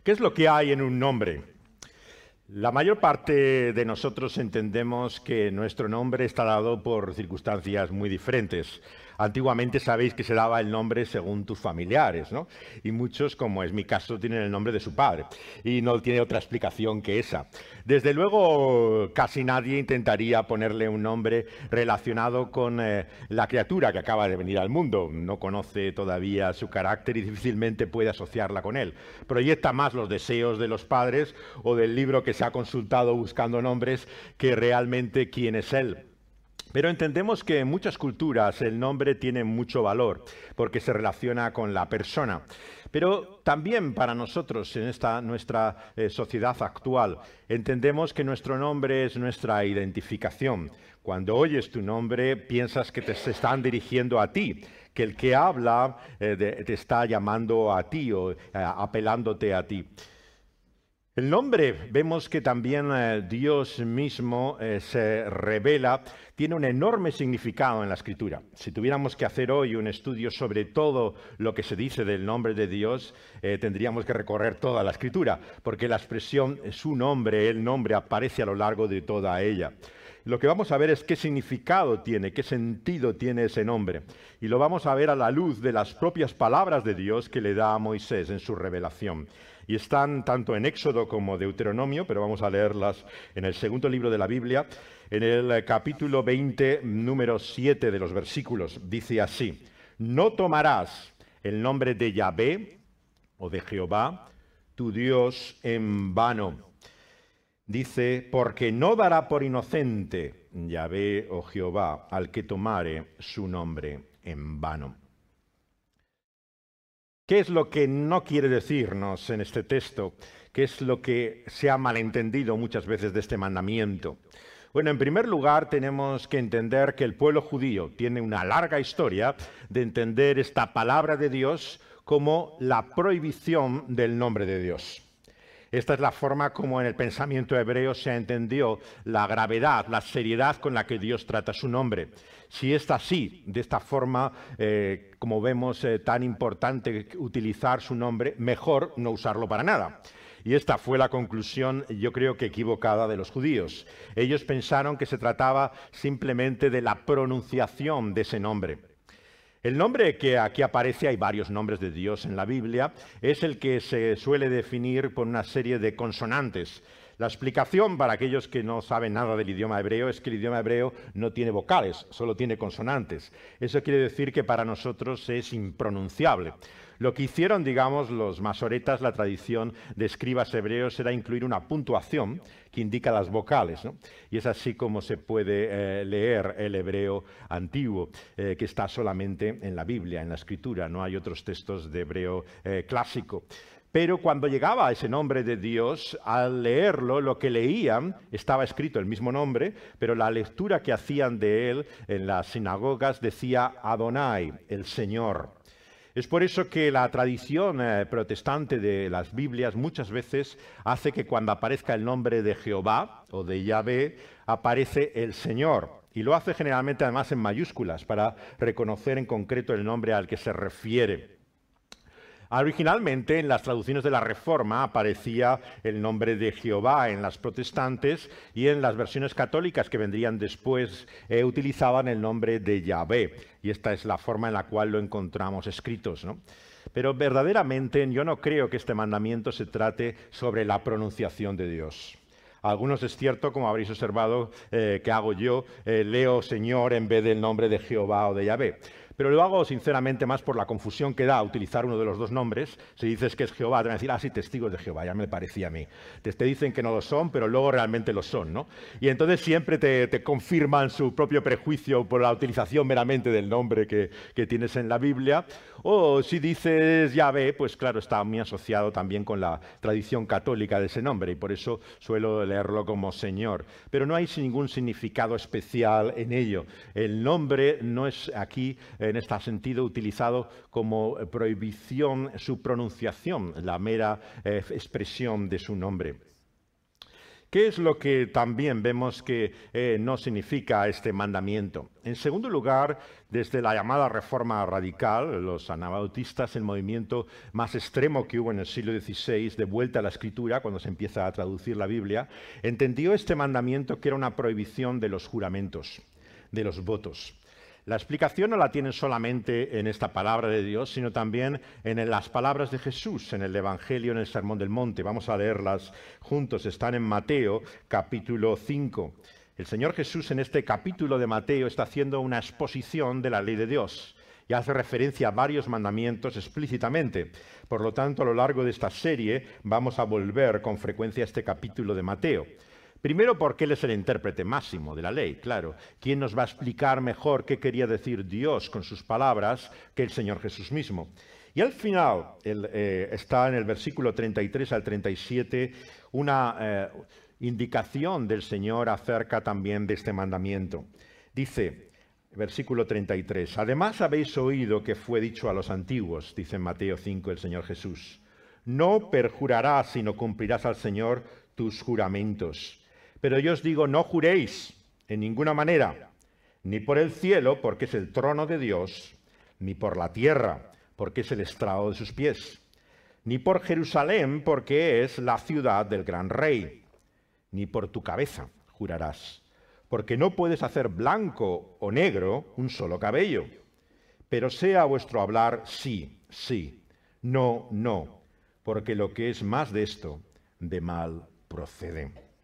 ¿Qué es lo que hay en un nombre? La mayor parte de nosotros entendemos que nuestro nombre está dado por circunstancias muy diferentes. Antiguamente sabéis que se daba el nombre según tus familiares, ¿no? Y muchos, como es mi caso, tienen el nombre de su padre. Y no tiene otra explicación que esa. Desde luego, casi nadie intentaría ponerle un nombre relacionado con la criatura que acaba de venir al mundo. No conoce todavía su carácter y difícilmente puede asociarla con él. Proyecta más los deseos de los padres o del libro que se ha consultado buscando nombres que realmente quién es él. Pero entendemos que en muchas culturas el nombre tiene mucho valor porque se relaciona con la persona. Pero también para nosotros en nuestra sociedad actual entendemos que nuestro nombre es nuestra identificación. Cuando oyes tu nombre piensas que se están dirigiendo a ti, que el que habla te está llamando a ti o apelándote a ti. El nombre, vemos que también Dios mismo se revela, tiene un enorme significado en la Escritura. Si tuviéramos que hacer hoy un estudio sobre todo lo que se dice del nombre de Dios, tendríamos que recorrer toda la Escritura, porque la expresión su nombre, el nombre, aparece a lo largo de toda ella. Lo que vamos a ver es qué significado tiene, qué sentido tiene ese nombre. Y lo vamos a ver a la luz de las propias palabras de Dios que le da a Moisés en su revelación. Y están tanto en Éxodo como Deuteronomio, pero vamos a leerlas en el segundo libro de la Biblia, en el capítulo 20, número 7 de los versículos. Dice así: no tomarás el nombre de Yahvé o de Jehová, tu Dios, en vano. Dice, porque no dará por inocente Yahvé o Jehová al que tomare su nombre en vano. ¿Qué es lo que no quiere decirnos en este texto? ¿Qué es lo que se ha malentendido muchas veces de este mandamiento? Bueno, en primer lugar tenemos que entender que el pueblo judío tiene una larga historia de entender esta palabra de Dios como la prohibición del nombre de Dios. Esta es la forma como en el pensamiento hebreo se entendió la gravedad, la seriedad con la que Dios trata su nombre. Si es así, de esta forma, como vemos, tan importante utilizar su nombre, mejor no usarlo para nada. Y esta fue la conclusión, yo creo que equivocada, de los judíos. Ellos pensaron que se trataba simplemente de la pronunciación de ese nombre. El nombre que aquí aparece, hay varios nombres de Dios en la Biblia, es el que se suele definir por una serie de consonantes. La explicación para aquellos que no saben nada del idioma hebreo es que el idioma hebreo no tiene vocales, solo tiene consonantes. Eso quiere decir que para nosotros es impronunciable. Lo que hicieron, digamos, los masoretas, la tradición de escribas hebreos, era incluir una puntuación que indica las vocales, ¿no? Y es así como se puede leer el hebreo antiguo, que está solamente en la Biblia, en la Escritura. No hay otros textos de hebreo clásico. Pero cuando llegaba a ese nombre de Dios, al leerlo, lo que leían, estaba escrito el mismo nombre, pero la lectura que hacían de él en las sinagogas decía Adonai, el Señor. Es por eso que la tradición protestante de las Biblias muchas veces hace que cuando aparezca el nombre de Jehová o de Yahvé, aparece el Señor. Y lo hace generalmente además en mayúsculas para reconocer en concreto el nombre al que se refiere. Originalmente en las traducciones de la Reforma aparecía el nombre de Jehová en las protestantes y en las versiones católicas que vendrían después utilizaban el nombre de Yahvé. Y esta es la forma en la cual lo encontramos escritos, ¿no? Pero verdaderamente yo no creo que este mandamiento se trate sobre la pronunciación de Dios. Algunos es cierto, como habréis observado, que hago yo, leo Señor en vez del nombre de Jehová o de Yahvé. Pero lo hago sinceramente más por la confusión que da utilizar uno de los dos nombres. Si dices que es Jehová, te van a decir, sí, testigos de Jehová, ya me parecía a mí. Te dicen que no lo son, pero luego realmente lo son, ¿no? Y entonces siempre te confirman su propio prejuicio por la utilización meramente del nombre que tienes en la Biblia. O si dices Yahvé, pues claro, está muy asociado también con la tradición católica de ese nombre y por eso suelo leerlo como Señor. Pero no hay ningún significado especial en ello. El nombre no es aquí, en este sentido, utilizado como prohibición su pronunciación, la mera expresión de su nombre. ¿Qué es lo que también vemos que no significa este mandamiento? En segundo lugar, desde la llamada Reforma Radical, los anabautistas, el movimiento más extremo que hubo en el siglo XVI, de vuelta a la Escritura, cuando se empieza a traducir la Biblia, entendió este mandamiento que era una prohibición de los juramentos, de los votos. La explicación no la tienen solamente en esta palabra de Dios, sino también en las palabras de Jesús, en el Evangelio, en el Sermón del Monte. Vamos a leerlas juntos. Están en Mateo, capítulo 5. El Señor Jesús en este capítulo de Mateo está haciendo una exposición de la ley de Dios y hace referencia a varios mandamientos explícitamente. Por lo tanto, a lo largo de esta serie vamos a volver con frecuencia a este capítulo de Mateo. Primero, porque Él es el intérprete máximo de la ley, claro. ¿Quién nos va a explicar mejor qué quería decir Dios con sus palabras que el Señor Jesús mismo? Y al final, está en el versículo 33 al 37 una indicación del Señor acerca también de este mandamiento. Dice, versículo 33, además habéis oído que fue dicho a los antiguos, dice en Mateo 5 el Señor Jesús, no perjurarás sino cumplirás al Señor tus juramentos. Pero yo os digo, no juréis en ninguna manera, ni por el cielo, porque es el trono de Dios, ni por la tierra, porque es el estrado de sus pies, ni por Jerusalén, porque es la ciudad del gran rey, ni por tu cabeza jurarás, porque no puedes hacer blanco o negro un solo cabello. Pero sea vuestro hablar sí, sí, no, no, porque lo que es más de esto, de mal procede.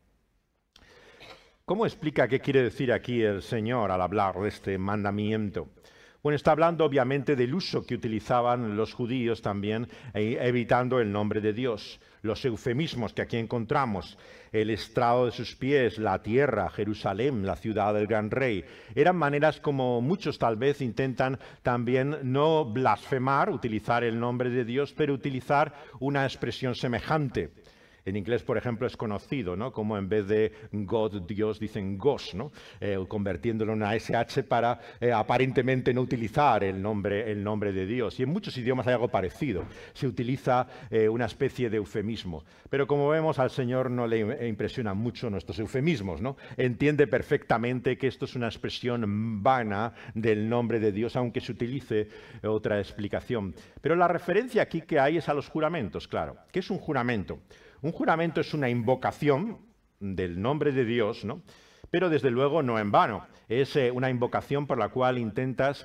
¿Cómo explica qué quiere decir aquí el Señor al hablar de este mandamiento? Bueno, está hablando obviamente del uso que utilizaban los judíos también, evitando el nombre de Dios. Los eufemismos que aquí encontramos, el estrado de sus pies, la tierra, Jerusalén, la ciudad del gran rey, eran maneras como muchos tal vez intentan también no blasfemar, utilizar el nombre de Dios, pero utilizar una expresión semejante. En inglés, por ejemplo, es conocido, ¿no? Como en vez de God, Dios, dicen Gos, ¿no? Convirtiéndolo en una SH para aparentemente no utilizar el nombre de Dios. Y en muchos idiomas hay algo parecido. Se utiliza una especie de eufemismo. Pero como vemos, al Señor no le impresionan mucho nuestros eufemismos, ¿no? Entiende perfectamente que esto es una expresión vana del nombre de Dios, aunque se utilice otra explicación. Pero la referencia aquí que hay es a los juramentos, claro. ¿Qué es un juramento? Un juramento es una invocación del nombre de Dios, ¿no? Pero desde luego no en vano. Es una invocación por la cual intentas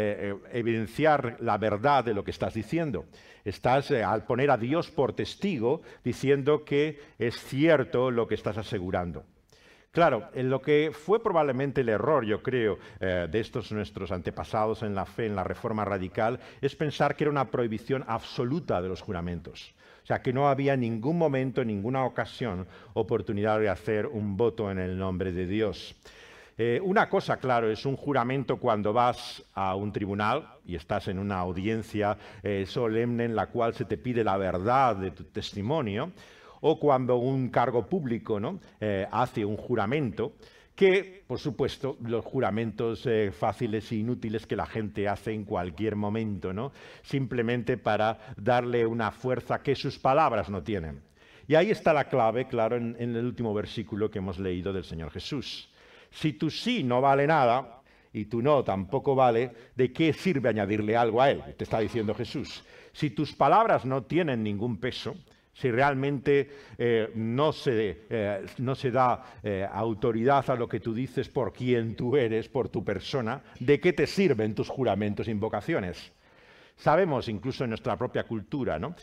evidenciar la verdad de lo que estás diciendo. Estás, al poner a Dios por testigo, diciendo que es cierto lo que estás asegurando. Claro, en lo que fue probablemente el error, yo creo, de estos nuestros antepasados en la fe, en la Reforma Radical, es pensar que era una prohibición absoluta de los juramentos. O sea, que no había en ningún momento, en ninguna ocasión, oportunidad de hacer un voto en el nombre de Dios. Una cosa, claro, es un juramento cuando vas a un tribunal y estás en una audiencia solemne en la cual se te pide la verdad de tu testimonio, o cuando un cargo público, ¿no? Hace un juramento, que, por supuesto, los juramentos fáciles e inútiles que la gente hace en cualquier momento, ¿no? Simplemente para darle una fuerza que sus palabras no tienen. Y ahí está la clave, claro, en el último versículo que hemos leído del Señor Jesús. Si tu sí no vale nada y tu no tampoco vale, ¿de qué sirve añadirle algo a él? Te está diciendo Jesús. Si tus palabras no tienen ningún peso, si realmente no se da autoridad a lo que tú dices por quién tú eres, por tu persona, ¿de qué te sirven tus juramentos e invocaciones? Sabemos, incluso en nuestra propia cultura, ¿no?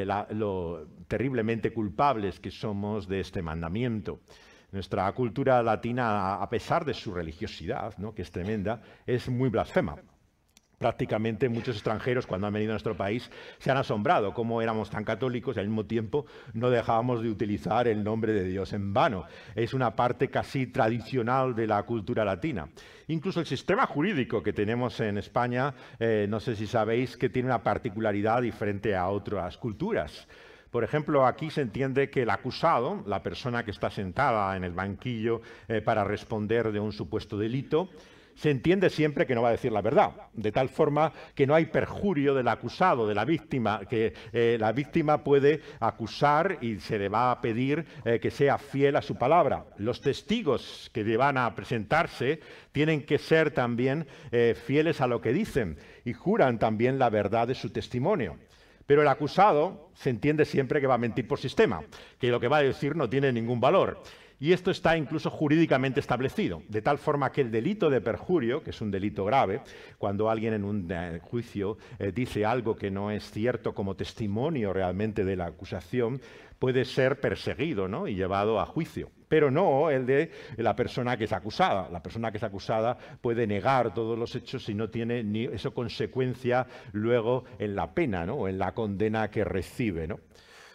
Lo terriblemente culpables que somos de este mandamiento. Nuestra cultura latina, a pesar de su religiosidad, ¿no? Que es tremenda, es muy blasfema. Prácticamente muchos extranjeros, cuando han venido a nuestro país, se han asombrado cómo éramos tan católicos y al mismo tiempo no dejábamos de utilizar el nombre de Dios en vano. Es una parte casi tradicional de la cultura latina. Incluso el sistema jurídico que tenemos en España, no sé si sabéis que tiene una particularidad diferente a otras culturas. Por ejemplo, aquí se entiende que el acusado, la persona que está sentada en el banquillo para responder de un supuesto delito, se entiende siempre que no va a decir la verdad, de tal forma que no hay perjurio del acusado, de la víctima, que la víctima puede acusar y se le va a pedir que sea fiel a su palabra. Los testigos que van a presentarse tienen que ser también fieles a lo que dicen y juran también la verdad de su testimonio. Pero el acusado se entiende siempre que va a mentir por sistema, que lo que va a decir no tiene ningún valor. Y esto está incluso jurídicamente establecido, de tal forma que el delito de perjurio, que es un delito grave, cuando alguien en un juicio dice algo que no es cierto como testimonio realmente de la acusación, puede ser perseguido, ¿no?, y llevado a juicio. Pero no el de la persona que es acusada. La persona que es acusada puede negar todos los hechos y no tiene ni eso consecuencia luego en la pena, ¿no?, o en la condena que recibe, ¿no?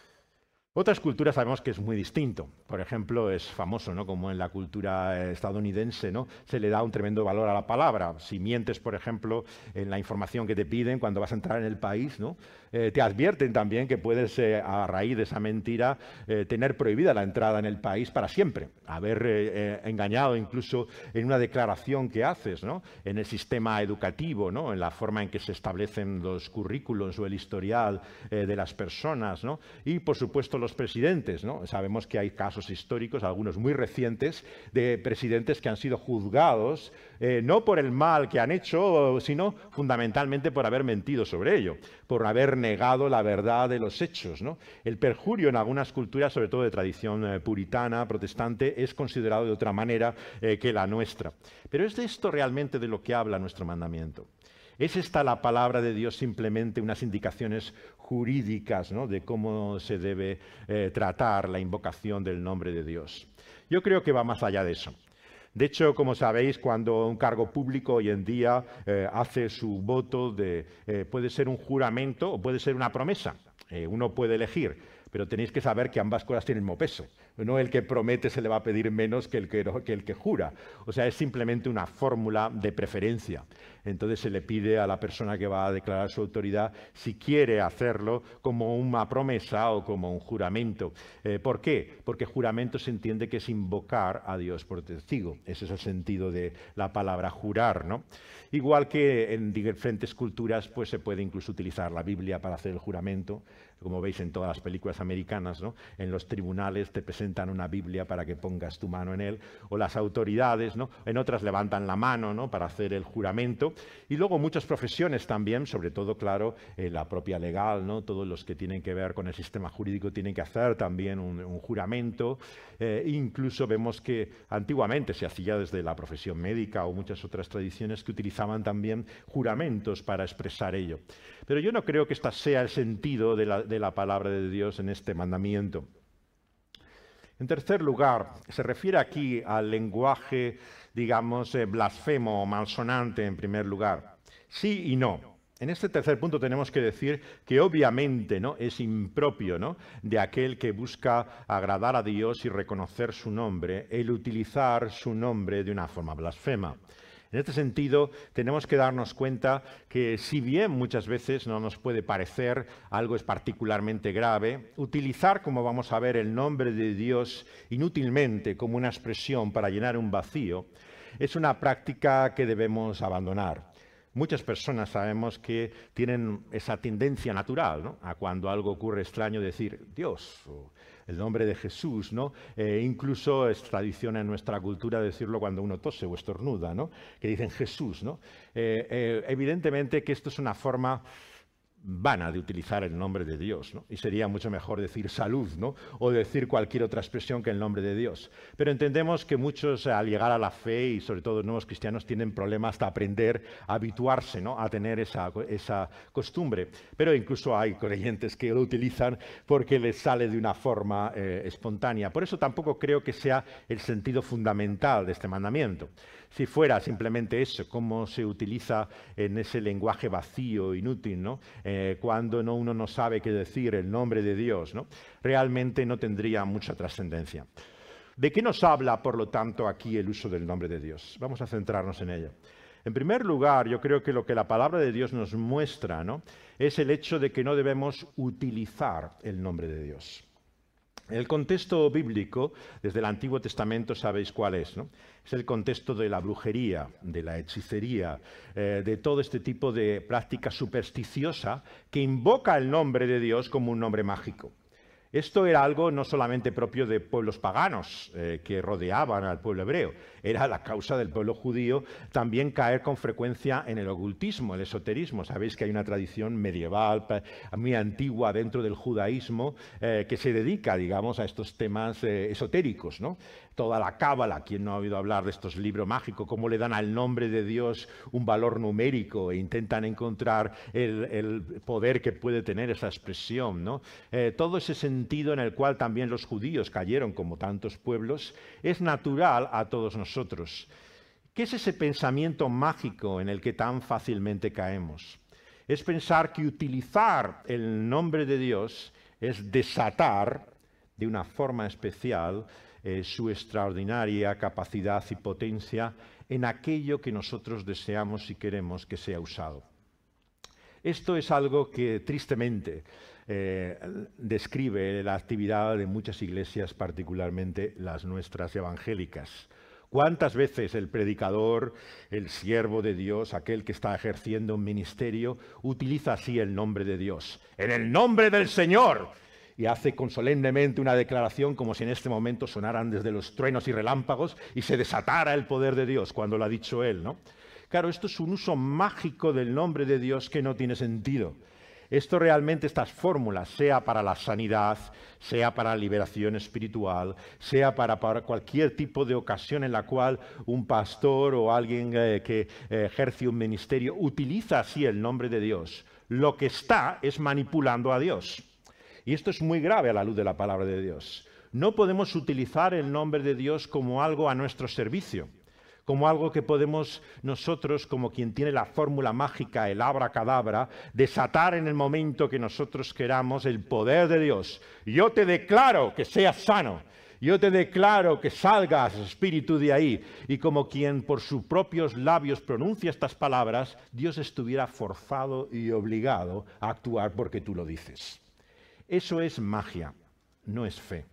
Otras culturas sabemos que es muy distinto. Por ejemplo, es famoso, ¿no?, como en la cultura estadounidense, ¿no?, se le da un tremendo valor a la palabra. Si mientes, por ejemplo, en la información que te piden cuando vas a entrar en el país, ¿no?, te advierten también que puedes, a raíz de esa mentira, tener prohibida la entrada en el país para siempre. Haber engañado incluso en una declaración que haces, ¿no?, en el sistema educativo, ¿no?, en la forma en que se establecen los currículos o el historial de las personas, ¿no?, y, por supuesto, los presidentes, ¿no? Sabemos que hay casos históricos, algunos muy recientes, de presidentes que han sido juzgados no por el mal que han hecho, sino fundamentalmente por haber mentido sobre ello, por haber negado la verdad de los hechos, ¿no? El perjurio en algunas culturas, sobre todo de tradición puritana, protestante, es considerado de otra manera que la nuestra. Pero ¿es de esto realmente de lo que habla nuestro mandamiento? ¿Es esta la palabra de Dios simplemente unas indicaciones jurídicas, ¿no?, de cómo se debe tratar la invocación del nombre de Dios? Yo creo que va más allá de eso. De hecho, como sabéis, cuando un cargo público hoy en día hace su voto, puede ser un juramento o puede ser una promesa. Uno puede elegir, pero tenéis que saber que ambas cosas tienen el mismo peso. No el que promete se le va a pedir menos que el que jura. O sea, es simplemente una fórmula de preferencia. Entonces se le pide a la persona que va a declarar su autoridad si quiere hacerlo como una promesa o como un juramento. ¿Por qué? Porque juramento se entiende que es invocar a Dios por testigo. Ese es el sentido de la palabra jurar, ¿no? Igual que en diferentes culturas, pues se puede incluso utilizar la Biblia para hacer el juramento. Como veis en todas las películas americanas, ¿no?, en los tribunales te presentan una Biblia para que pongas tu mano en él, o las autoridades, ¿no?, en otras levantan la mano, ¿no?, para hacer el juramento. Y luego muchas profesiones también, sobre todo, claro, la propia legal, ¿no?, todos los que tienen que ver con el sistema jurídico tienen que hacer también un juramento. Incluso vemos que antiguamente se hacía desde la profesión médica o muchas otras tradiciones que utilizaban también juramentos para expresar ello. Pero yo no creo que este sea el sentido de la palabra de Dios en este mandamiento. En tercer lugar, se refiere aquí al lenguaje, digamos, blasfemo o malsonante en primer lugar. Sí y no. En este tercer punto tenemos que decir que obviamente, ¿no?, es impropio, ¿no?, de aquel que busca agradar a Dios y reconocer su nombre, el utilizar su nombre de una forma blasfema. En este sentido, tenemos que darnos cuenta que si bien muchas veces no nos puede parecer algo es particularmente grave, utilizar, como vamos a ver, el nombre de Dios inútilmente como una expresión para llenar un vacío, es una práctica que debemos abandonar. Muchas personas sabemos que tienen esa tendencia natural, ¿no?, a cuando algo ocurre extraño decir Dios o el nombre de Jesús, ¿no? Incluso es tradición en nuestra cultura decirlo cuando uno tose o estornuda, ¿no?, que dicen Jesús, ¿no? Evidentemente que esto es una forma vana de utilizar el nombre de Dios, ¿no? Y sería mucho mejor decir salud, ¿no?, o decir cualquier otra expresión que el nombre de Dios. Pero entendemos que muchos al llegar a la fe y sobre todo nuevos cristianos tienen problemas hasta aprender a habituarse, ¿no?, a tener esa costumbre. Pero incluso hay creyentes que lo utilizan porque les sale de una forma espontánea. Por eso tampoco creo que sea el sentido fundamental de este mandamiento. Si fuera simplemente eso, cómo se utiliza en ese lenguaje vacío, inútil, ¿no?, cuando uno no sabe qué decir el nombre de Dios, ¿no?, realmente no tendría mucha trascendencia. ¿De qué nos habla, por lo tanto, aquí el uso del nombre de Dios? Vamos a centrarnos en ello. En primer lugar, yo creo que lo que la palabra de Dios nos muestra, ¿no?, es el hecho de que no debemos utilizar el nombre de Dios. El contexto bíblico, desde el Antiguo Testamento, sabéis cuál es, ¿no? Es el contexto de la brujería, de la hechicería, de todo este tipo de práctica supersticiosa que invoca el nombre de Dios como un nombre mágico. Esto era algo no solamente propio de pueblos paganos que rodeaban al pueblo hebreo, era la causa del pueblo judío también caer con frecuencia en el ocultismo, el esoterismo. Sabéis que hay una tradición medieval muy antigua dentro del judaísmo que se dedica, digamos, a estos temas esotéricos, ¿no? Toda la cábala, quien no ha oído hablar de estos libros mágicos, cómo le dan al nombre de Dios un valor numérico e intentan encontrar el poder que puede tener esa expresión, ¿no? Todo ese sentido en el cual también los judíos cayeron, como tantos pueblos, es natural a todos nosotros. ¿Qué es ese pensamiento mágico en el que tan fácilmente caemos? Es pensar que utilizar el nombre de Dios es desatar de una forma especial su extraordinaria capacidad y potencia en aquello que nosotros deseamos y queremos que sea usado. Esto es algo que tristemente describe la actividad de muchas iglesias, particularmente las nuestras evangélicas. ¿Cuántas veces el predicador, el siervo de Dios, aquel que está ejerciendo un ministerio, utiliza así el nombre de Dios? ¡En el nombre del Señor! Y hace solemnemente una declaración como si en este momento sonaran desde los truenos y relámpagos y se desatara el poder de Dios cuando lo ha dicho él, ¿no? Claro, esto es un uso mágico del nombre de Dios que no tiene sentido. Esto realmente, estas fórmulas, sea para la sanidad, sea para la liberación espiritual, sea para cualquier tipo de ocasión en la cual un pastor o alguien que ejerce un ministerio utiliza así el nombre de Dios, lo que está es manipulando a Dios. Y esto es muy grave a la luz de la palabra de Dios. No podemos utilizar el nombre de Dios como algo a nuestro servicio, como algo que podemos nosotros, como quien tiene la fórmula mágica, el abracadabra, desatar en el momento que nosotros queramos el poder de Dios. Yo te declaro que seas sano. Yo te declaro que salgas, espíritu, de ahí. Y como quien por sus propios labios pronuncia estas palabras, Dios estuviera forzado y obligado a actuar porque tú lo dices. Eso es magia, no es fe.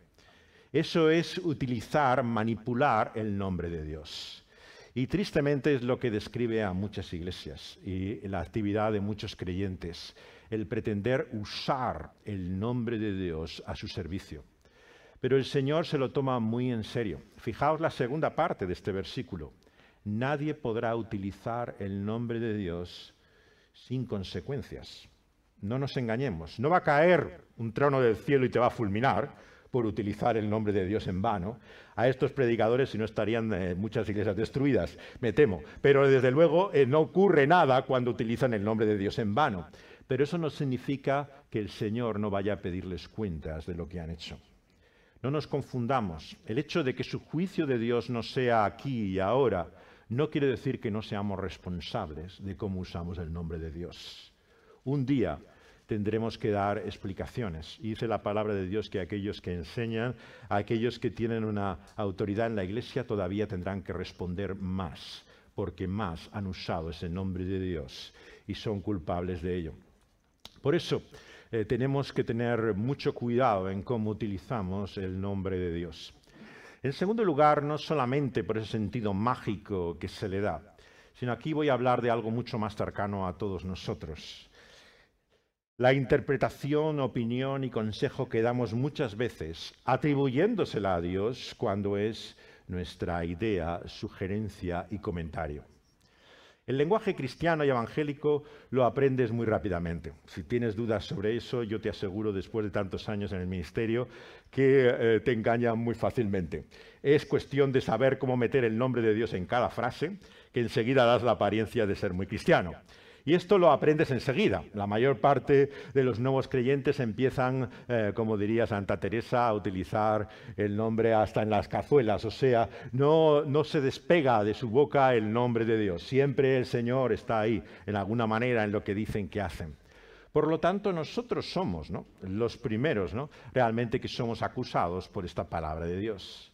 Eso es utilizar, manipular el nombre de Dios. Y tristemente es lo que describe a muchas iglesias y la actividad de muchos creyentes, el pretender usar el nombre de Dios a su servicio. Pero el Señor se lo toma muy en serio. Fijaos la segunda parte de este versículo. Nadie podrá utilizar el nombre de Dios sin consecuencias. No nos engañemos. No va a caer un trono del cielo y te va a fulminar por utilizar el nombre de Dios en vano. A estos predicadores, si no, estarían muchas iglesias destruidas, me temo. Pero desde luego no ocurre nada cuando utilizan el nombre de Dios en vano. Pero eso no significa que el Señor no vaya a pedirles cuentas de lo que han hecho. No nos confundamos. El hecho de que su juicio de Dios no sea aquí y ahora no quiere decir que no seamos responsables de cómo usamos el nombre de Dios. Un día tendremos que dar explicaciones. Y dice la palabra de Dios que aquellos que enseñan, aquellos que tienen una autoridad en la iglesia, todavía tendrán que responder más, porque más han usado ese nombre de Dios y son culpables de ello. Por eso tenemos que tener mucho cuidado en cómo utilizamos el nombre de Dios. En segundo lugar, no solamente por ese sentido mágico que se le da, sino aquí voy a hablar de algo mucho más cercano a todos nosotros. La interpretación, opinión y consejo que damos muchas veces, atribuyéndosela a Dios cuando es nuestra idea, sugerencia y comentario. El lenguaje cristiano y evangélico lo aprendes muy rápidamente. Si tienes dudas sobre eso, yo te aseguro, después de tantos años en el ministerio, que te engañan muy fácilmente. Es cuestión de saber cómo meter el nombre de Dios en cada frase, que enseguida das la apariencia de ser muy cristiano. Y esto lo aprendes enseguida. La mayor parte de los nuevos creyentes empiezan, como diría Santa Teresa, a utilizar el nombre hasta en las cazuelas. O sea, no se despega de su boca el nombre de Dios. Siempre el Señor está ahí, en alguna manera, en lo que dicen que hacen. Por lo tanto, nosotros somos, ¿no?, los primeros, ¿no?, realmente que somos acusados por esta palabra de Dios.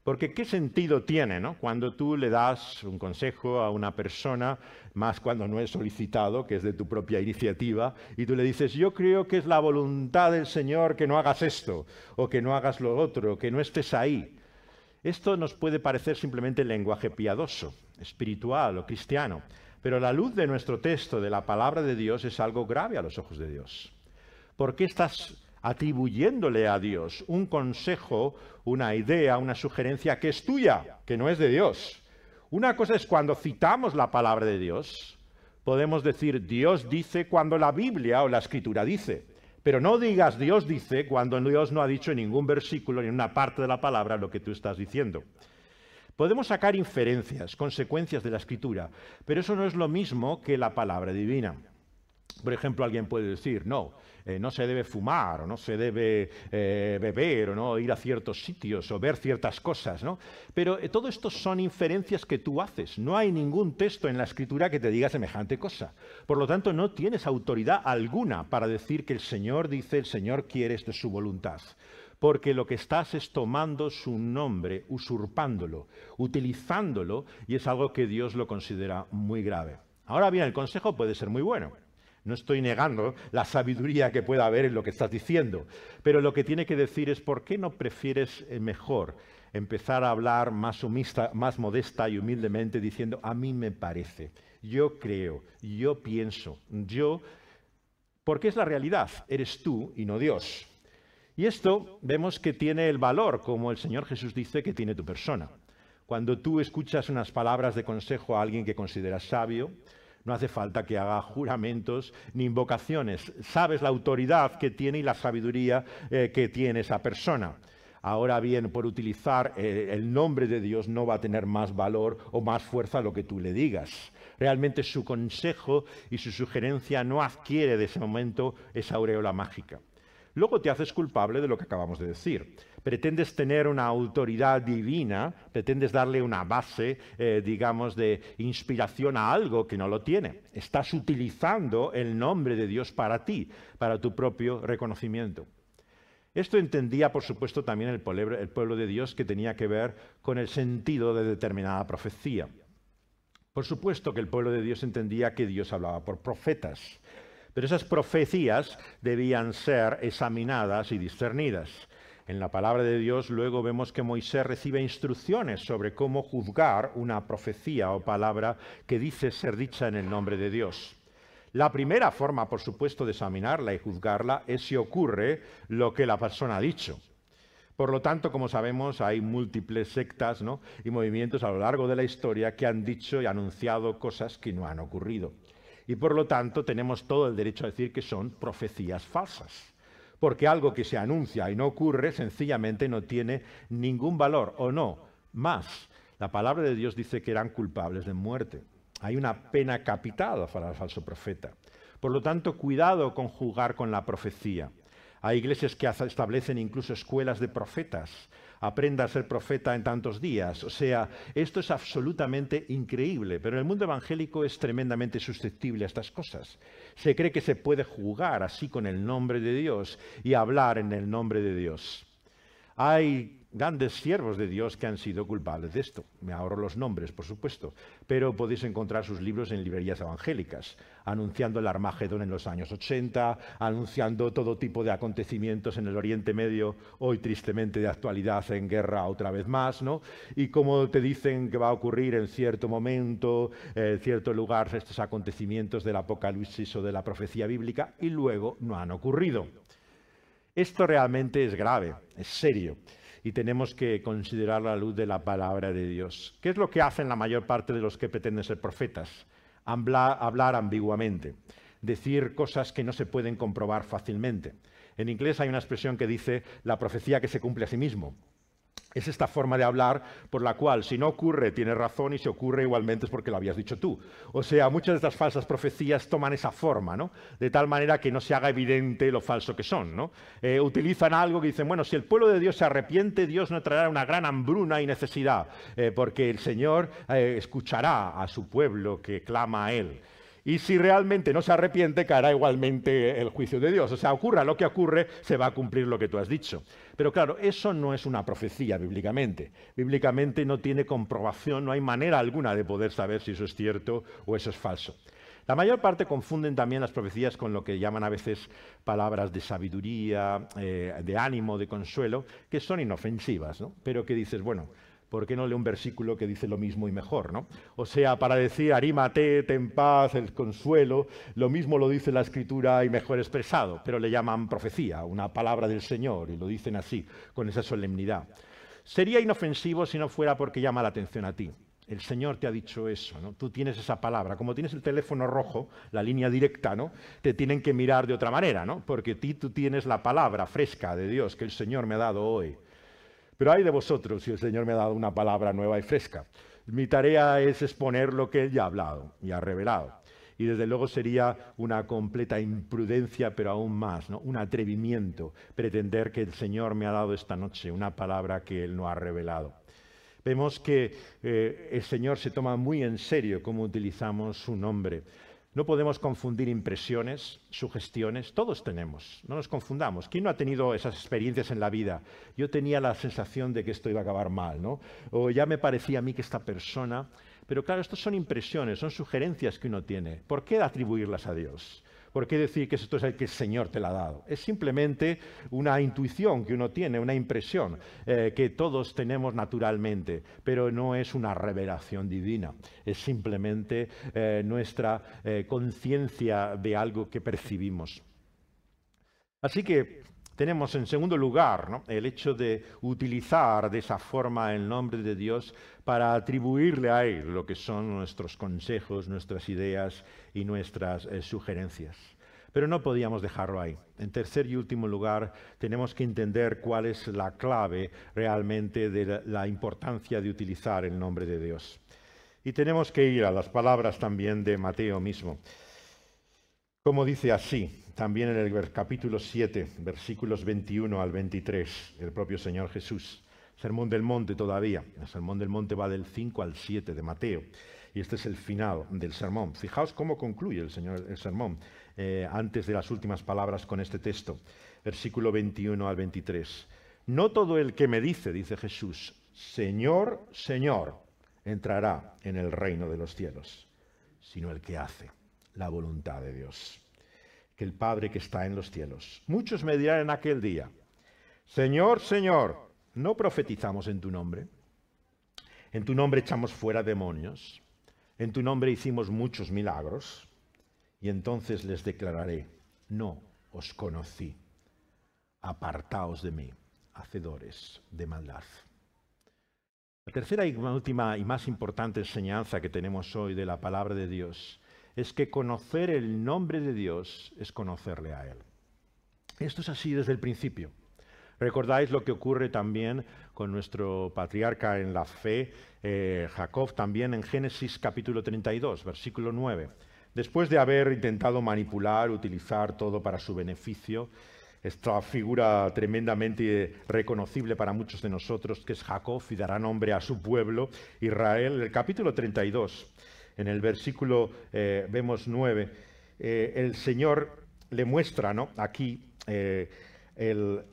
Porque ¿qué sentido tiene, ¿no? Cuando tú le das un consejo a una persona, más cuando no es solicitado, que es de tu propia iniciativa, y tú le dices, yo creo que es la voluntad del Señor que no hagas esto, o que no hagas lo otro, que no estés ahí? Esto nos puede parecer simplemente lenguaje piadoso, espiritual o cristiano, pero a la luz de nuestro texto, de la palabra de Dios, es algo grave a los ojos de Dios. ¿Por qué estás atribuyéndole a Dios un consejo, una idea, una sugerencia que es tuya, que no es de Dios? Una cosa es cuando citamos la palabra de Dios, podemos decir Dios dice cuando la Biblia o la Escritura dice, pero no digas Dios dice cuando Dios no ha dicho en ningún versículo ni en una parte de la palabra lo que tú estás diciendo. Podemos sacar inferencias, consecuencias de la Escritura, pero eso no es lo mismo que la palabra divina. Por ejemplo, alguien puede decir, no se debe fumar, o no se debe beber, o no ir a ciertos sitios, o ver ciertas cosas, ¿no? Pero todo esto son inferencias que tú haces. No hay ningún texto en la Escritura que te diga semejante cosa. Por lo tanto, no tienes autoridad alguna para decir que el Señor dice, el Señor quiere, esto es su voluntad. Porque lo que estás es tomando su nombre, usurpándolo, utilizándolo, y es algo que Dios lo considera muy grave. Ahora bien, el consejo puede ser muy bueno. No estoy negando la sabiduría que pueda haber en lo que estás diciendo, pero lo que tiene que decir es ¿por qué no prefieres mejor empezar a hablar más modesta y humildemente diciendo a mí me parece, yo creo, yo pienso, porque es la realidad, eres tú y no Dios. Y esto vemos que tiene el valor, como el Señor Jesús dice que tiene tu persona. Cuando tú escuchas unas palabras de consejo a alguien que consideras sabio, no hace falta que haga juramentos ni invocaciones. Sabes la autoridad que tiene y la sabiduría que tiene esa persona. Ahora bien, por utilizar el nombre de Dios no va a tener más valor o más fuerza lo que tú le digas. Realmente su consejo y su sugerencia no adquiere de ese momento esa aureola mágica. Luego te haces culpable de lo que acabamos de decir. Pretendes tener una autoridad divina, pretendes darle una base, digamos, de inspiración a algo que no lo tiene. Estás utilizando el nombre de Dios para ti, para tu propio reconocimiento. Esto entendía, por supuesto, también el pueblo de Dios, que tenía que ver con el sentido de determinada profecía. Por supuesto que el pueblo de Dios entendía que Dios hablaba por profetas. Pero esas profecías debían ser examinadas y discernidas. En la palabra de Dios luego vemos que Moisés recibe instrucciones sobre cómo juzgar una profecía o palabra que dice ser dicha en el nombre de Dios. La primera forma, por supuesto, de examinarla y juzgarla es si ocurre lo que la persona ha dicho. Por lo tanto, como sabemos, hay múltiples sectas, ¿no?, y movimientos a lo largo de la historia que han dicho y anunciado cosas que no han ocurrido. Y por lo tanto tenemos todo el derecho a decir que son profecías falsas. Porque algo que se anuncia y no ocurre sencillamente no tiene ningún valor, o no. Más, la palabra de Dios dice que eran culpables de muerte. Hay una pena capital para el falso profeta. Por lo tanto, cuidado con jugar con la profecía. Hay iglesias que establecen incluso escuelas de profetas. Aprenda a ser profeta en tantos días. O sea, esto es absolutamente increíble, pero el mundo evangélico es tremendamente susceptible a estas cosas. Se cree que se puede jugar así con el nombre de Dios y hablar en el nombre de Dios. Hay grandes siervos de Dios que han sido culpables de esto. Me ahorro los nombres, por supuesto, pero podéis encontrar sus libros en librerías evangélicas, anunciando el Armagedón en los años 80, anunciando todo tipo de acontecimientos en el Oriente Medio, hoy tristemente de actualidad en guerra otra vez más, ¿no? Y como te dicen que va a ocurrir en cierto momento, en cierto lugar, estos acontecimientos del Apocalipsis o de la profecía bíblica, y luego no han ocurrido. Esto realmente es grave, es serio. Y tenemos que considerar la luz de la palabra de Dios. ¿Qué es lo que hacen la mayor parte de los que pretenden ser profetas? Hablar ambiguamente, decir cosas que no se pueden comprobar fácilmente. En inglés hay una expresión que dice la profecía que se cumple a sí mismo. Es esta forma de hablar por la cual si no ocurre tienes razón y si ocurre igualmente es porque lo habías dicho tú. O sea, muchas de estas falsas profecías toman esa forma, ¿no?, de tal manera que no se haga evidente lo falso que son, ¿no? Utilizan algo que dicen, bueno, si el pueblo de Dios se arrepiente, Dios no traerá una gran hambruna y necesidad, porque el Señor escuchará a su pueblo que clama a Él. Y si realmente no se arrepiente, caerá igualmente el juicio de Dios. O sea, ocurra lo que ocurre, se va a cumplir lo que tú has dicho. Pero claro, eso no es una profecía bíblicamente. Bíblicamente no tiene comprobación, no hay manera alguna de poder saber si eso es cierto o eso es falso. La mayor parte confunden también las profecías con lo que llaman a veces palabras de sabiduría, de ánimo, de consuelo, que son inofensivas, ¿no? Pero que dices, bueno, ¿por qué no leo un versículo que dice lo mismo y mejor, ¿no? O sea, para decir, arímate, ten paz, el consuelo, lo mismo lo dice la Escritura y mejor expresado, pero le llaman profecía, una palabra del Señor, y lo dicen así, con esa solemnidad. Sería inofensivo si no fuera porque llama la atención a ti. El Señor te ha dicho eso, ¿no? Tú tienes esa palabra. Como tienes el teléfono rojo, la línea directa, ¿no? Te tienen que mirar de otra manera, ¿no? Porque tú tienes la palabra fresca de Dios que el Señor me ha dado hoy. Pero hay de vosotros si el Señor me ha dado una palabra nueva y fresca. Mi tarea es exponer lo que Él ya ha hablado y ha revelado. Y desde luego sería una completa imprudencia, pero aún más, ¿no? Un atrevimiento, pretender que el Señor me ha dado esta noche una palabra que Él no ha revelado. Vemos que el Señor se toma muy en serio cómo utilizamos su nombre. No podemos confundir impresiones, sugestiones, todos tenemos, no nos confundamos. ¿Quién no ha tenido esas experiencias en la vida? Yo tenía la sensación de que esto iba a acabar mal, ¿no? O ya me parecía a mí que esta persona... Pero claro, estos son impresiones, son sugerencias que uno tiene. ¿Por qué atribuirlas a Dios? ¿Por qué decir que esto es el que el Señor te la ha dado? Es simplemente una intuición que uno tiene, una impresión que todos tenemos naturalmente, pero no es una revelación divina. Es simplemente nuestra conciencia de algo que percibimos. Así que tenemos en segundo lugar, ¿no?, el hecho de utilizar de esa forma el nombre de Dios para atribuirle a Él lo que son nuestros consejos, nuestras ideas y nuestras sugerencias. Pero no podíamos dejarlo ahí. En tercer y último lugar, tenemos que entender cuál es la clave realmente de la importancia de utilizar el nombre de Dios. Y tenemos que ir a las palabras también de Mateo mismo. Como dice así, también en el capítulo 7, versículos 21 al 23, el propio Señor Jesús. Sermón del Monte todavía. El Sermón del Monte va del 5 al 7 de Mateo. Y este es el final del sermón. Fijaos cómo concluye el sermón antes de las últimas palabras con este texto. Versículo 21 al 23. No todo el que me dice Jesús, Señor, Señor, entrará en el reino de los cielos, sino el que hace la voluntad de Dios, que el Padre que está en los cielos. Muchos me dirán en aquel día, Señor, Señor, ¿no profetizamos en tu nombre? En tu nombre echamos fuera demonios, en tu nombre hicimos muchos milagros, y entonces les declararé, no os conocí, apartaos de mí, hacedores de maldad. La tercera y última y más importante enseñanza que tenemos hoy de la palabra de Dios es que conocer el nombre de Dios es conocerle a Él. Esto es así desde el principio. ¿Recordáis lo que ocurre también con nuestro patriarca en la fe, Jacob, también en Génesis capítulo 32, versículo 9? Después de haber intentado manipular, utilizar todo para su beneficio, esta figura tremendamente reconocible para muchos de nosotros, que es Jacob, y dará nombre a su pueblo, Israel, el capítulo 32. En el versículo vemos 9, el Señor le muestra, ¿no?, aquí en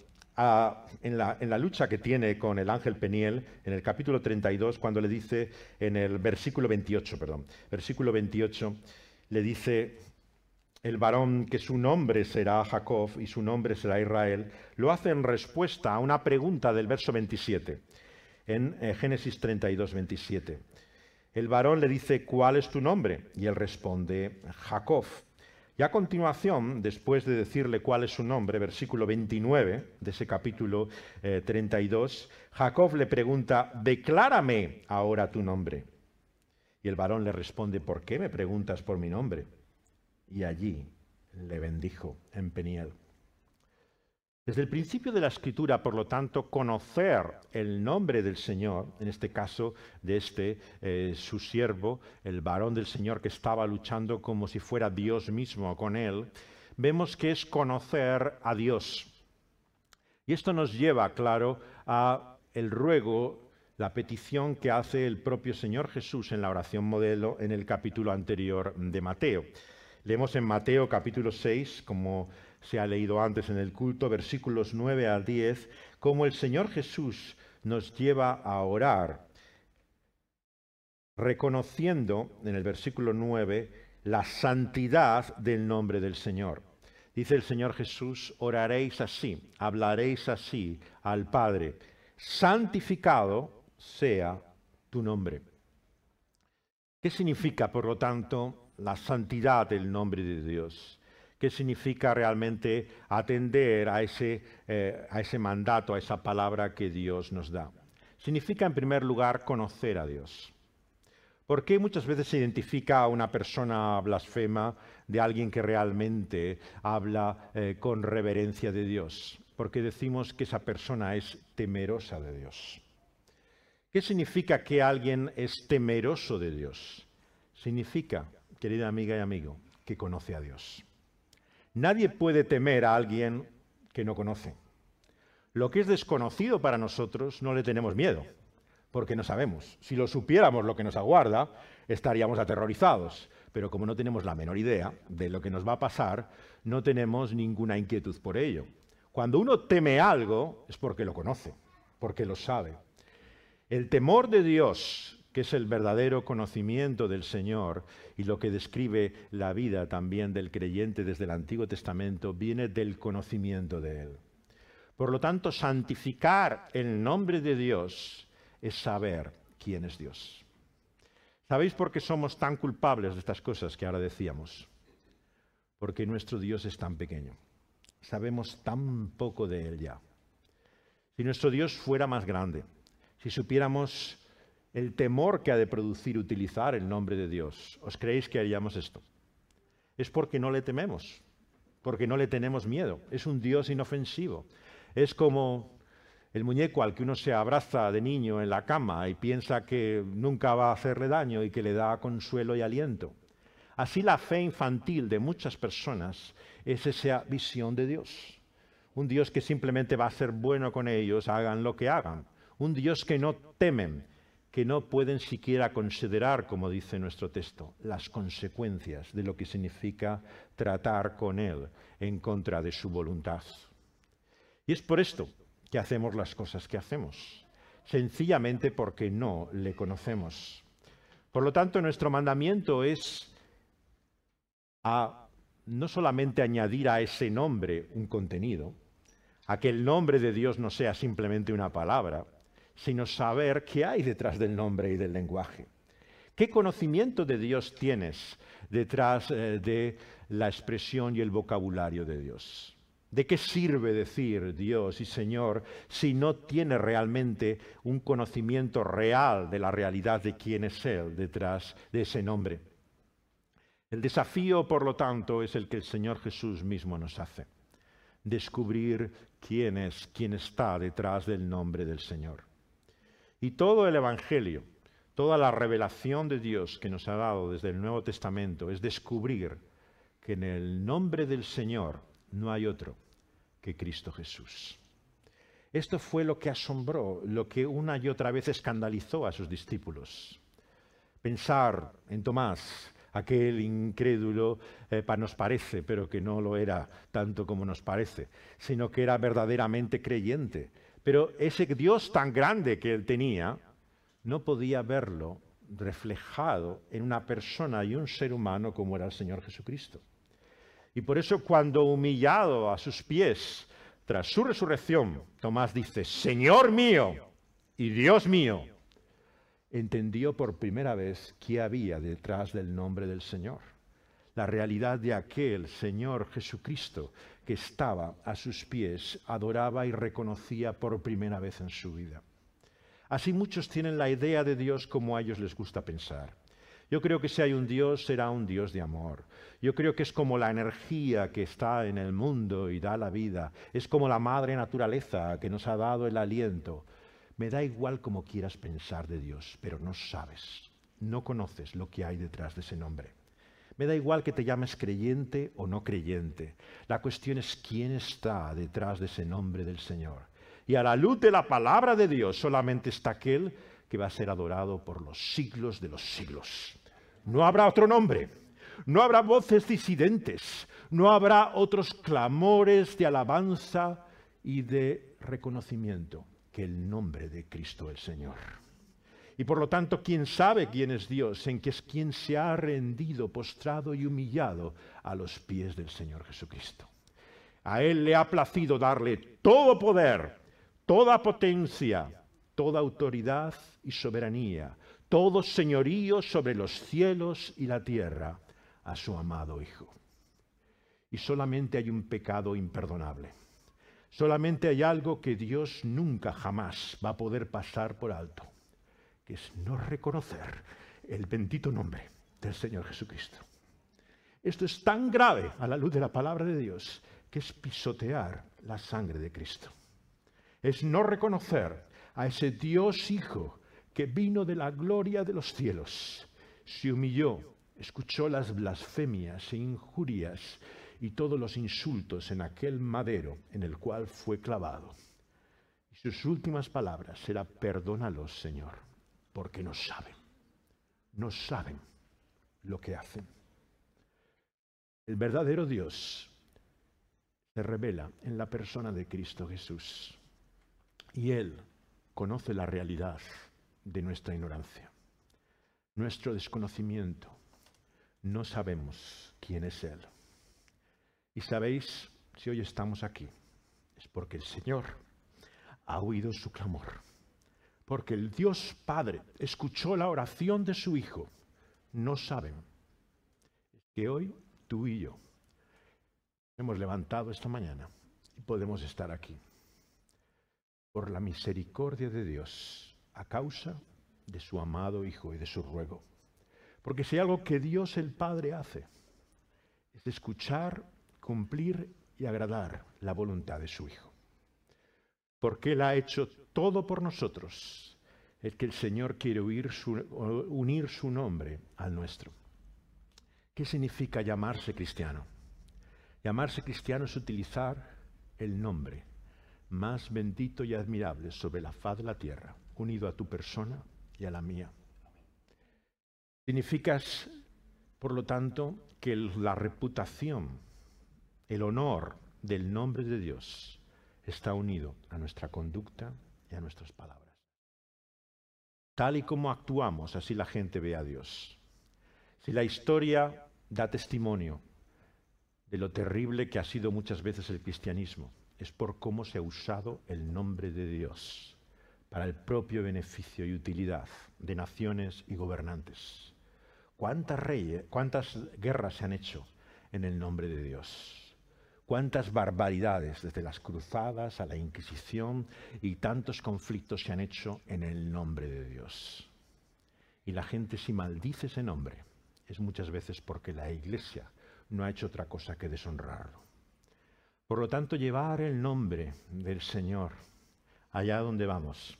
la lucha que tiene con el ángel Peniel, en el capítulo 32, cuando le dice, en el versículo 28, le dice, el varón que su nombre será Jacob y su nombre será Israel, lo hace en respuesta a una pregunta del verso 27, en Génesis 32, 27. El varón le dice, ¿cuál es tu nombre? Y él responde, Jacob. Y a continuación, después de decirle cuál es su nombre, versículo 29 de ese capítulo 32, Jacob le pregunta, declárame ahora tu nombre. Y el varón le responde, ¿por qué me preguntas por mi nombre? Y allí le bendijo en Peniel. Desde el principio de la Escritura, por lo tanto, conocer el nombre del Señor, en este caso de su siervo, el varón del Señor que estaba luchando como si fuera Dios mismo con él, vemos que es conocer a Dios. Y esto nos lleva, claro, a el ruego la petición que hace el propio Señor Jesús en la oración modelo en el capítulo anterior de Mateo. Leemos en Mateo capítulo 6, como se ha leído antes en el culto, versículos 9 al 10, cómo el Señor Jesús nos lleva a orar, reconociendo en el versículo 9 la santidad del nombre del Señor. Dice el Señor Jesús, oraréis así, hablaréis así al Padre, santificado sea tu nombre. ¿Qué significa, por lo tanto, la santidad del nombre de Dios? ¿Qué significa realmente atender a ese mandato, a esa palabra que Dios nos da? Significa, en primer lugar, conocer a Dios. ¿Por qué muchas veces se identifica a una persona blasfema de alguien que realmente habla con reverencia de Dios? Porque decimos que esa persona es temerosa de Dios. ¿Qué significa que alguien es temeroso de Dios? Significa, querida amiga y amigo, que conoce a Dios. Nadie puede temer a alguien que no conoce. Lo que es desconocido para nosotros no le tenemos miedo, porque no sabemos. Si lo supiéramos lo que nos aguarda, estaríamos aterrorizados. Pero como no tenemos la menor idea de lo que nos va a pasar, no tenemos ninguna inquietud por ello. Cuando uno teme algo es porque lo conoce, porque lo sabe. El temor de Dios, que es el verdadero conocimiento del Señor y lo que describe la vida también del creyente desde el Antiguo Testamento, viene del conocimiento de Él. Por lo tanto, santificar el nombre de Dios es saber quién es Dios. ¿Sabéis por qué somos tan culpables de estas cosas que ahora decíamos? Porque nuestro Dios es tan pequeño. Sabemos tan poco de Él ya. Si nuestro Dios fuera más grande, si supiéramos el temor que ha de producir utilizar el nombre de Dios, ¿os creéis que haríamos esto? Es porque no le tememos, porque no le tenemos miedo. Es un Dios inofensivo. Es como el muñeco al que uno se abraza de niño en la cama y piensa que nunca va a hacerle daño y que le da consuelo y aliento. Así la fe infantil de muchas personas es esa visión de Dios. Un Dios que simplemente va a ser bueno con ellos, hagan lo que hagan. Un Dios que no temen, que no pueden siquiera considerar, como dice nuestro texto, las consecuencias de lo que significa tratar con Él en contra de su voluntad. Y es por esto que hacemos las cosas que hacemos, sencillamente porque no le conocemos. Por lo tanto, nuestro mandamiento es no solamente añadir a ese nombre un contenido, a que el nombre de Dios no sea simplemente una palabra, sino saber qué hay detrás del nombre y del lenguaje. ¿Qué conocimiento de Dios tienes detrás de la expresión y el vocabulario de Dios? ¿De qué sirve decir Dios y Señor si no tiene realmente un conocimiento real de la realidad de quién es Él detrás de ese nombre? El desafío, por lo tanto, es el que el Señor Jesús mismo nos hace. Descubrir quién está detrás del nombre del Señor. Y todo el Evangelio, toda la revelación de Dios que nos ha dado desde el Nuevo Testamento es descubrir que en el nombre del Señor no hay otro que Cristo Jesús. Esto fue lo que asombró, lo que una y otra vez escandalizó a sus discípulos. Pensar en Tomás, aquel incrédulo, nos parece, pero que no lo era tanto como nos parece, sino que era verdaderamente creyente. Pero ese Dios tan grande que él tenía, no podía verlo reflejado en una persona y un ser humano como era el Señor Jesucristo. Y por eso cuando humillado a sus pies, tras su resurrección, Tomás dice, Señor mío y Dios mío, entendió por primera vez qué había detrás del nombre del Señor. La realidad de aquel Señor Jesucristo que estaba a sus pies, adoraba y reconocía por primera vez en su vida. Así muchos tienen la idea de Dios como a ellos les gusta pensar. Yo creo que si hay un Dios, será un Dios de amor. Yo creo que es como la energía que está en el mundo y da la vida. Es como la madre naturaleza que nos ha dado el aliento. Me da igual como quieras pensar de Dios, pero no sabes, no conoces lo que hay detrás de ese nombre. Me da igual que te llames creyente o no creyente. La cuestión es quién está detrás de ese nombre del Señor. Y a la luz de la palabra de Dios solamente está aquel que va a ser adorado por los siglos de los siglos. No habrá otro nombre, no habrá voces disidentes, no habrá otros clamores de alabanza y de reconocimiento que el nombre de Cristo el Señor. Y por lo tanto, ¿quién sabe quién es Dios? En que es quien se ha rendido, postrado y humillado a los pies del Señor Jesucristo. A Él le ha placido darle todo poder, toda potencia, toda autoridad y soberanía, todo señorío sobre los cielos y la tierra, a su amado Hijo. Y solamente hay un pecado imperdonable. Solamente hay algo que Dios nunca jamás va a poder pasar por alto, que es no reconocer el bendito nombre del Señor Jesucristo. Esto es tan grave a la luz de la palabra de Dios, que es pisotear la sangre de Cristo. Es no reconocer a ese Dios Hijo que vino de la gloria de los cielos, se humilló, escuchó las blasfemias e injurias y todos los insultos en aquel madero en el cual fue clavado. Y sus últimas palabras eran: perdónalos, Señor, porque no saben lo que hacen. El verdadero Dios se revela en la persona de Cristo Jesús. Y Él conoce la realidad de nuestra ignorancia, nuestro desconocimiento. No sabemos quién es Él. Y sabéis, si hoy estamos aquí, es porque el Señor ha oído su clamor. Porque el Dios Padre escuchó la oración de su Hijo. No saben que hoy tú y yo hemos levantado esta mañana y podemos estar aquí por la misericordia de Dios, a causa de su amado Hijo y de su ruego. Porque si hay algo que Dios el Padre hace, es escuchar, cumplir y agradar la voluntad de su Hijo. Porque Él ha hecho todo por nosotros, el que el Señor quiere unir su nombre al nuestro. ¿Qué significa llamarse cristiano? Llamarse cristiano es utilizar el nombre más bendito y admirable sobre la faz de la tierra, unido a tu persona y a la mía. Significas, por lo tanto, que la reputación, el honor del nombre de Dios está unido a nuestra conducta y a nuestras palabras. Tal y como actuamos, así la gente ve a Dios. Si la historia da testimonio de lo terrible que ha sido muchas veces el cristianismo, es por cómo se ha usado el nombre de Dios para el propio beneficio y utilidad de naciones y gobernantes. ¿Cuántas guerras se han hecho en el nombre de Dios? ¿Cuántas barbaridades, desde las cruzadas a la Inquisición, y tantos conflictos se han hecho en el nombre de Dios? Y la gente, si maldice ese nombre, es muchas veces porque la Iglesia no ha hecho otra cosa que deshonrarlo. Por lo tanto, llevar el nombre del Señor allá donde vamos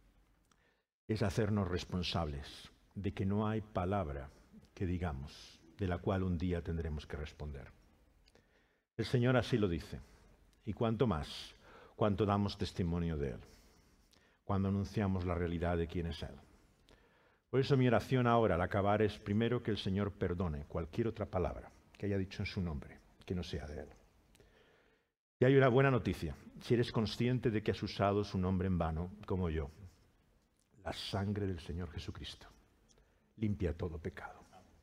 es hacernos responsables de que no hay palabra que digamos de la cual un día tendremos que responder. El Señor así lo dice. Y cuanto más, cuanto damos testimonio de Él, cuando anunciamos la realidad de quién es Él. Por eso mi oración ahora al acabar es primero que el Señor perdone cualquier otra palabra que haya dicho en su nombre, que no sea de Él. Y hay una buena noticia: si eres consciente de que has usado su nombre en vano, como yo, la sangre del Señor Jesucristo limpia todo pecado.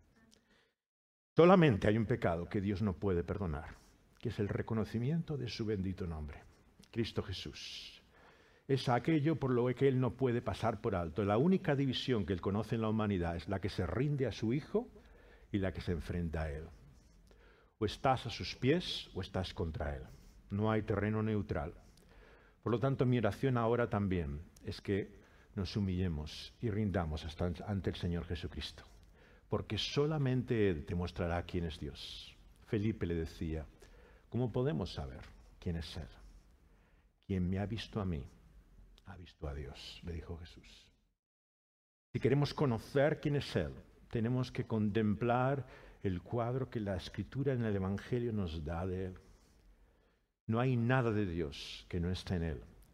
Solamente hay un pecado que Dios no puede perdonar, que es el reconocimiento de su bendito nombre, Cristo Jesús. Es aquello por lo que Él no puede pasar por alto. La única división que Él conoce en la humanidad es la que se rinde a su Hijo y la que se enfrenta a Él. O estás a sus pies o estás contra Él. No hay terreno neutral. Por lo tanto, mi oración ahora también es que nos humillemos y rindamos ante el Señor Jesucristo, porque solamente Él te mostrará quién es Dios. Felipe le decía: ¿cómo podemos saber quién es Él? Quien me ha visto a mí, ha visto a Dios, le dijo Jesús. Si queremos conocer quién es Él, tenemos que contemplar el cuadro que la Escritura en el Evangelio nos da de Él. No hay nada de Dios que no esté en Él.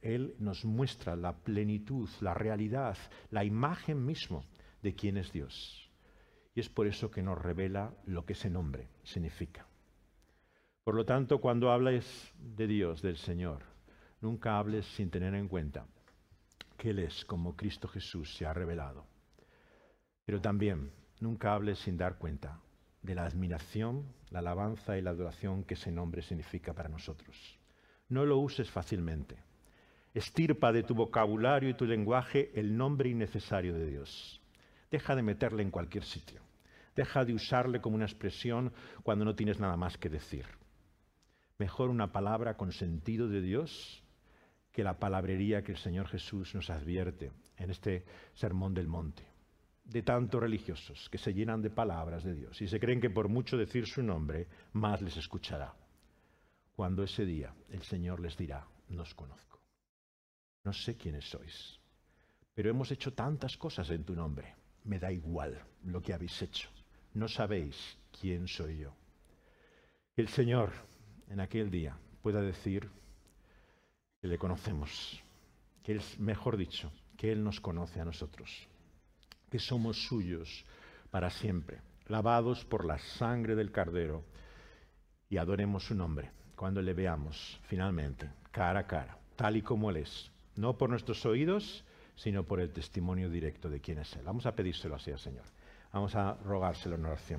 Él nos muestra la plenitud, la realidad, la imagen mismo de quién es Dios. Y es por eso que nos revela lo que ese nombre significa. Por lo tanto, cuando hables de Dios, del Señor, nunca hables sin tener en cuenta que Él es como Cristo Jesús se ha revelado. Pero también nunca hables sin dar cuenta de la admiración, la alabanza y la adoración que ese nombre significa para nosotros. No lo uses fácilmente. Estirpa de tu vocabulario y tu lenguaje el nombre innecesario de Dios. Deja de meterle en cualquier sitio. Deja de usarle como una expresión cuando no tienes nada más que decir. Mejor una palabra con sentido de Dios que la palabrería que el Señor Jesús nos advierte en este Sermón del Monte. De tantos religiosos que se llenan de palabras de Dios y se creen que por mucho decir su nombre, más les escuchará. Cuando ese día el Señor les dirá, no os conozco. No sé quiénes sois, pero hemos hecho tantas cosas en tu nombre. Me da igual lo que habéis hecho. No sabéis quién soy yo. Que el Señor en aquel día pueda decir que le conocemos, que Él, mejor dicho, que Él nos conoce a nosotros, que somos suyos para siempre, lavados por la sangre del Cordero, y adoremos su nombre cuando le veamos finalmente cara a cara, tal y como Él es, no por nuestros oídos, sino por el testimonio directo de quién es Él. Vamos a pedírselo así al Señor. Vamos a rogárselo en oración.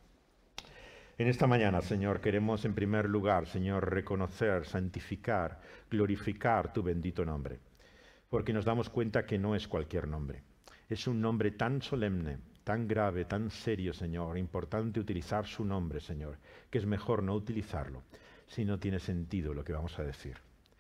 En esta mañana, Señor, queremos en primer lugar, Señor, reconocer, santificar, glorificar tu bendito nombre, porque nos damos cuenta que no es cualquier nombre. Es un nombre tan solemne, tan grave, tan serio, Señor, importante utilizar su nombre, Señor, que es mejor no utilizarlo si no tiene sentido lo que vamos a decir.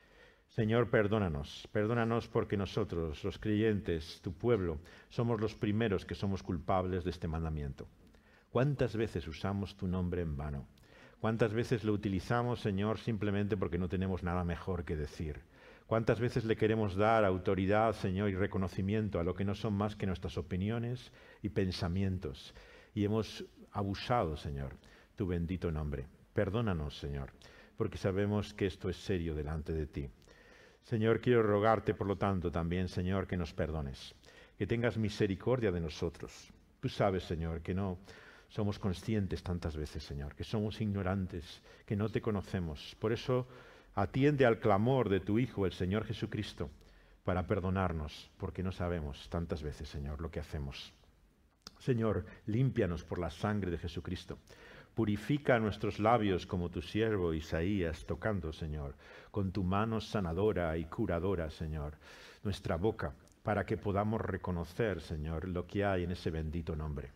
Señor, perdónanos porque nosotros, los creyentes, tu pueblo, somos los primeros que somos culpables de este mandamiento. ¿Cuántas veces usamos tu nombre en vano? ¿Cuántas veces lo utilizamos, Señor, simplemente porque no tenemos nada mejor que decir? ¿Cuántas veces le queremos dar autoridad, Señor, y reconocimiento a lo que no son más que nuestras opiniones y pensamientos? Y hemos abusado, Señor, tu bendito nombre. Perdónanos, Señor, porque sabemos que esto es serio delante de ti. Señor, quiero rogarte, por lo tanto, también, Señor, que nos perdones, que tengas misericordia de nosotros. Tú sabes, Señor, que no somos conscientes tantas veces, Señor, que somos ignorantes, que no te conocemos. Por eso, atiende al clamor de tu Hijo, el Señor Jesucristo, para perdonarnos, porque no sabemos tantas veces, Señor, lo que hacemos. Señor, límpianos por la sangre de Jesucristo. Purifica nuestros labios como tu siervo Isaías, tocando, Señor, con tu mano sanadora y curadora, Señor, nuestra boca, para que podamos reconocer, Señor, lo que hay en ese bendito nombre.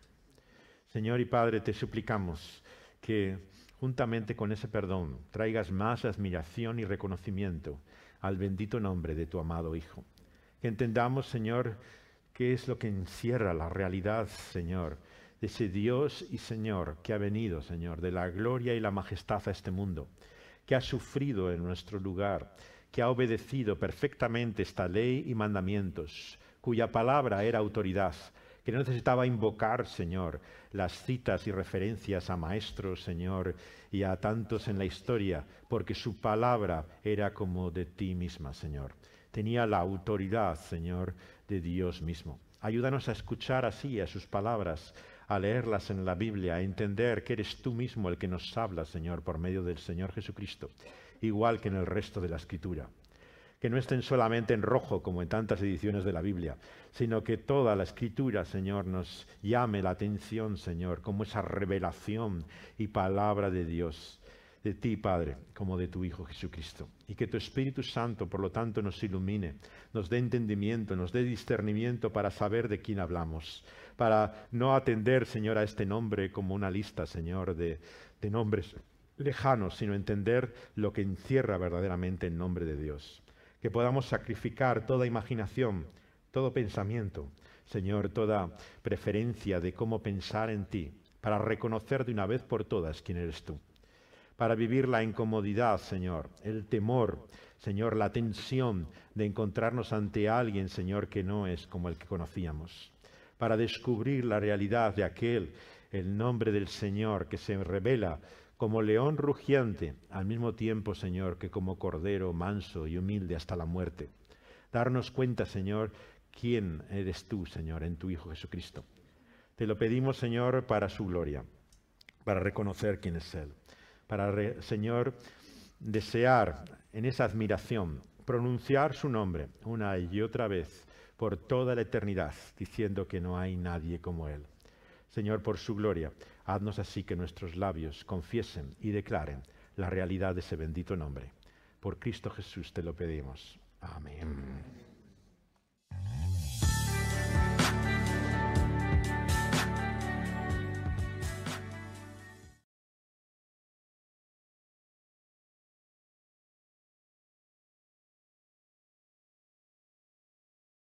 Señor y Padre, te suplicamos que, juntamente con ese perdón, traigas más admiración y reconocimiento al bendito nombre de tu amado Hijo. Que entendamos, Señor, qué es lo que encierra la realidad, Señor, de ese Dios y Señor que ha venido, Señor, de la gloria y la majestad a este mundo, que ha sufrido en nuestro lugar, que ha obedecido perfectamente esta ley y mandamientos, cuya palabra era autoridad, que no necesitaba invocar, Señor, las citas y referencias a maestros, Señor, y a tantos en la historia, porque su palabra era como de ti misma, Señor. Tenía la autoridad, Señor, de Dios mismo. Ayúdanos a escuchar así a sus palabras, a leerlas en la Biblia, a entender que eres tú mismo el que nos habla, Señor, por medio del Señor Jesucristo, igual que en el resto de la Escritura. Que no estén solamente en rojo, como en tantas ediciones de la Biblia, sino que toda la Escritura, Señor, nos llame la atención, Señor, como esa revelación y palabra de Dios, de ti, Padre, como de tu Hijo Jesucristo. Y que tu Espíritu Santo, por lo tanto, nos ilumine, nos dé entendimiento, nos dé discernimiento para saber de quién hablamos, para no atender, Señor, a este nombre como una lista, Señor, de nombres lejanos, sino entender lo que encierra verdaderamente el nombre de Dios. Que podamos sacrificar toda imaginación, todo pensamiento, Señor, toda preferencia de cómo pensar en ti, para reconocer de una vez por todas quién eres tú. Para vivir la incomodidad, Señor, el temor, Señor, la tensión de encontrarnos ante alguien, Señor, que no es como el que conocíamos. Para descubrir la realidad de aquel, el nombre del Señor, que se revela como león rugiente, al mismo tiempo, Señor, que como cordero manso y humilde hasta la muerte. Darnos cuenta, Señor, quién eres tú, Señor, en tu Hijo Jesucristo. Te lo pedimos, Señor, para su gloria, para reconocer quién es Él, para, Señor, desear en esa admiración, pronunciar su nombre una y otra vez por toda la eternidad, diciendo que no hay nadie como Él. Señor, por su gloria, haznos así que nuestros labios confiesen y declaren la realidad de ese bendito nombre. Por Cristo Jesús te lo pedimos. Amén.